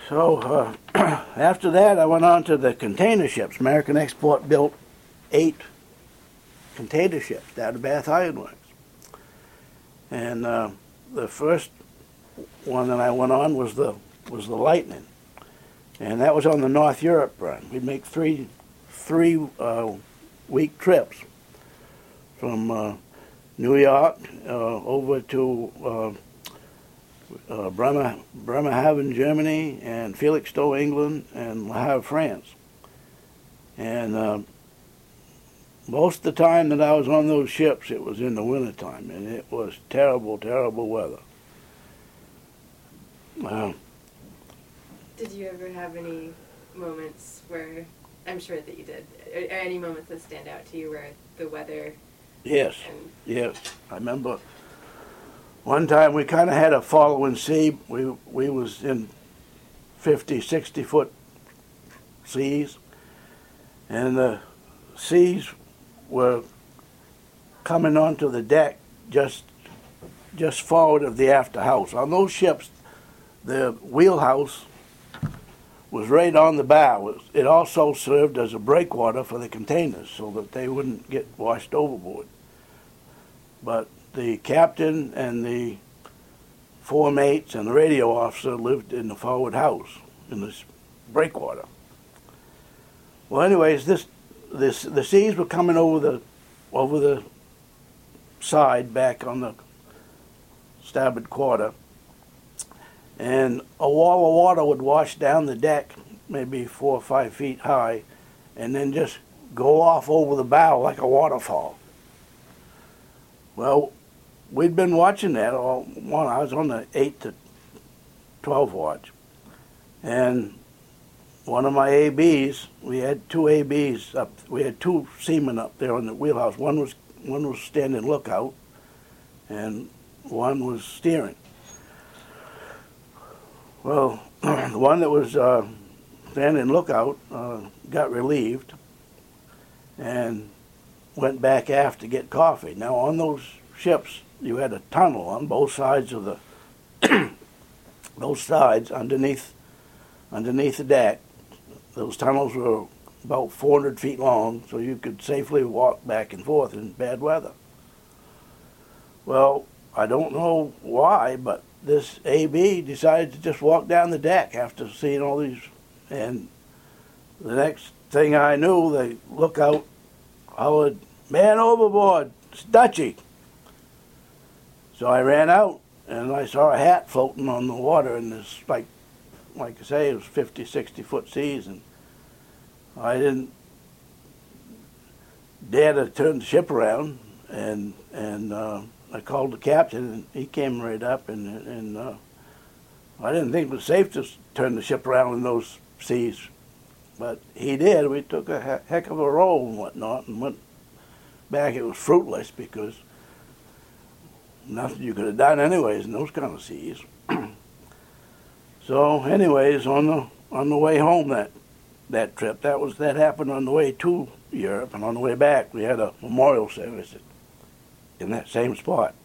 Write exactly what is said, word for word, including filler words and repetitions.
So uh, after that, I went on to the container ships. American Export built eight container ships out of Bath Iron Works. And uh, the first one that I went on was the was the Lightning, and that was on the North Europe run. We'd make three three uh, week trips from uh, New York uh, over to uh, uh, Bremer, Bremerhaven, Germany, and Felixstowe, England, and Le Havre, France. And uh, most of the time that I was on those ships, it was in the wintertime, and it was terrible, terrible weather. Uh, Did you ever have any moments where, I'm sure that you did, are, are any moments that stand out to you where the weather... Yes, yes. I remember one time we kind of had a following sea. We, we was in fifty, sixty foot seas, and the seas were coming onto the deck just just forward of the after house. On those ships, the wheelhouse was right on the bow. It also served as a breakwater for the containers so that they wouldn't get washed overboard. But the captain and the four mates and the radio officer lived in the forward house in this breakwater. Well, anyways, this this the seas were coming over the over the side back on the starboard quarter, and a wall of water would wash down the deck, maybe four or five feet high, and then just go off over the bow like a waterfall. Well, we'd been watching that all one. I was on the eight to twelve watch, and one of my A Bs, we had two A Bs up. We had two seamen up there on the wheelhouse. One was one was standing lookout, and one was steering. Well, the one that was uh, standing lookout uh, got relieved and went back aft to get coffee. Now, on those ships, you had a tunnel on both sides of the both sides underneath underneath the deck. Those tunnels were about four hundred feet long, so you could safely walk back and forth in bad weather. Well, I don't know why, but this A B decided to just walk down the deck after seeing all these, and the next thing I knew, the lookout hollered, "Man overboard, it's Dutchy." So I ran out, and I saw a hat floating on the water in this, like, like I say, it was fifty, sixty foot seas, and I didn't dare to turn the ship around, and and uh, I called the captain, and he came right up, and and uh, I didn't think it was safe to turn the ship around in those seas, but he did. We took a heck of a roll and whatnot, and went back. It was fruitless because nothing you could have done anyways in those kind of seas. So, anyways, on the on the way home that that trip, that was that happened on the way to Europe, and on the way back we had a memorial service in that same spot.